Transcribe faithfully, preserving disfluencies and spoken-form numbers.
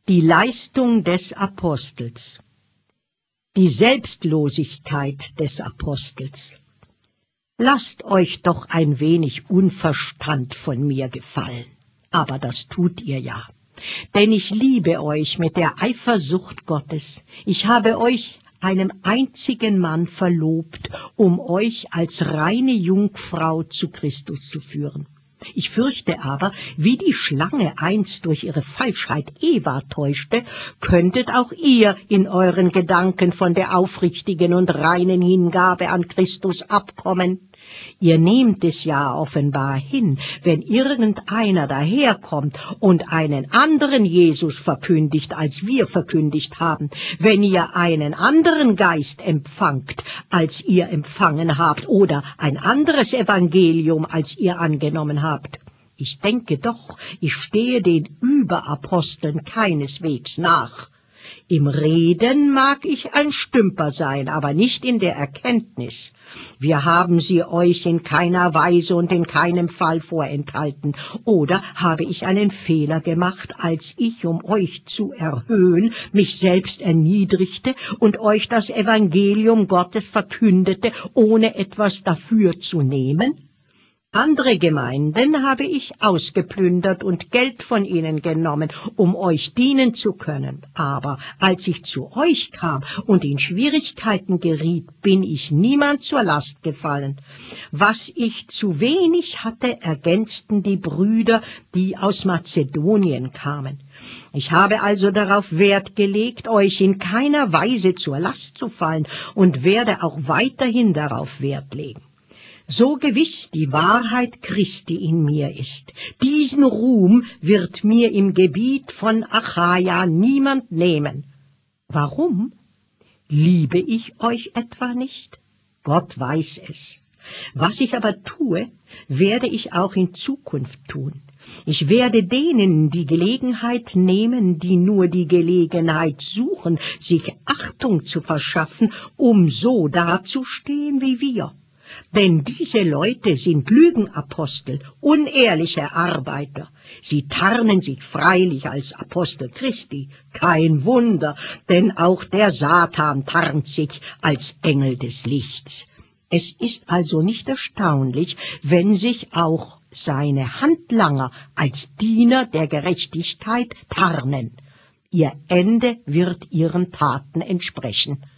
Die Leistung des Apostels. Die Selbstlosigkeit des Apostels. Lasst euch doch ein wenig Unverstand von mir gefallen, aber das tut ihr ja. Denn ich liebe euch mit der Eifersucht Gottes. Ich habe euch einem einzigen Mann verlobt, um euch als reine Jungfrau zu Christus zu führen. Ich fürchte aber, wie die Schlange einst durch ihre Falschheit Eva täuschte, könntet auch ihr in euren Gedanken von der aufrichtigen und reinen Hingabe an Christus abkommen. Ihr nehmt es ja offenbar hin, wenn irgendeiner daherkommt und einen anderen Jesus verkündigt, als wir verkündigt haben, wenn ihr einen anderen Geist empfangt, als ihr empfangen habt, oder ein anderes Evangelium, als ihr angenommen habt. Ich denke doch, ich stehe den Überaposteln keineswegs nach. Im Reden mag ich ein Stümper sein, aber nicht in der Erkenntnis. Wir haben sie euch in keiner Weise und in keinem Fall vorenthalten. Oder habe ich einen Fehler gemacht, als ich, um euch zu erhöhen, mich selbst erniedrigte und euch das Evangelium Gottes verkündete, ohne etwas dafür zu nehmen? Andere Gemeinden habe ich ausgeplündert und Geld von ihnen genommen, um euch dienen zu können. Aber als ich zu euch kam und in Schwierigkeiten geriet, bin ich niemand zur Last gefallen. Was ich zu wenig hatte, ergänzten die Brüder, die aus Mazedonien kamen. Ich habe also darauf Wert gelegt, euch in keiner Weise zur Last zu fallen und werde auch weiterhin darauf Wert legen. So gewiss die Wahrheit Christi in mir ist, diesen Ruhm wird mir im Gebiet von Achaia niemand nehmen. Warum? Liebe ich euch etwa nicht? Gott weiß es. Was ich aber tue, werde ich auch in Zukunft tun. Ich werde denen die Gelegenheit nehmen, die nur die Gelegenheit suchen, sich Achtung zu verschaffen, um so dazustehen wie wir. Denn diese Leute sind Lügenapostel, unehrliche Arbeiter. Sie tarnen sich freilich als Apostel Christi. Kein Wunder, denn auch der Satan tarnt sich als Engel des Lichts. Es ist also nicht erstaunlich, wenn sich auch seine Handlanger als Diener der Gerechtigkeit tarnen. Ihr Ende wird ihren Taten entsprechen.